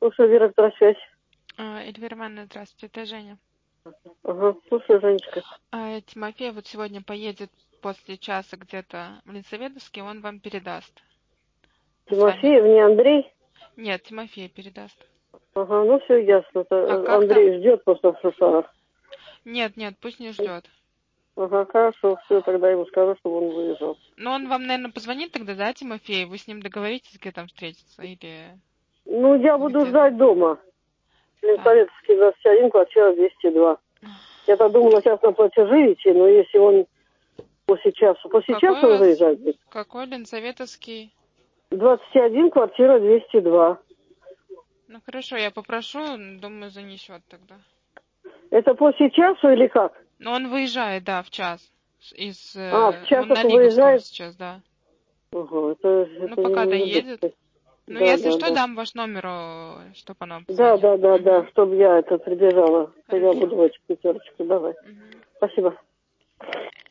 слушаю, Вера, Петросвязь. Эльвира Ивановна, здравствуйте, это Женя. Ага, слушаю, Женечка. Тимофей вот сегодня поедет после часа где-то в Лисоведовский, он вам передаст. Тимофеев, не Андрей? Нет, Тимофей передаст. Ага, ну все ясно. как Андрей ждет просто в Шушарах. Нет, пусть не ждет. Ага, хорошо, все, тогда ему скажу, чтобы он выезжал. Ну, он вам, наверное, позвонит тогда, да, Тимофей? Вы с ним договоритесь, где там встретиться? Или... Ну, я буду Где-то. ждать дома. Так. Советский 21, квартира 202. Я-то думала, сейчас на платежи идти, но если он после часа Какой у он вас? выезжать будет. Какой Ленсоветовский? 21, квартира 202. Ну, хорошо, я попрошу, думаю, занесет тогда. Это после часа или как? Но он выезжает, да, в час. В час Он на только Лиговском выезжает? сейчас, да. Ага, это Ну, пока не доедет. быстро. Ну, Да, если да, что, да. дам ваш номер, чтобы она Да, позвонила. да, да, да, чтобы я это прибежала. Я Хорошо. буду в эту пятерочку. Давай. Мгм. Спасибо.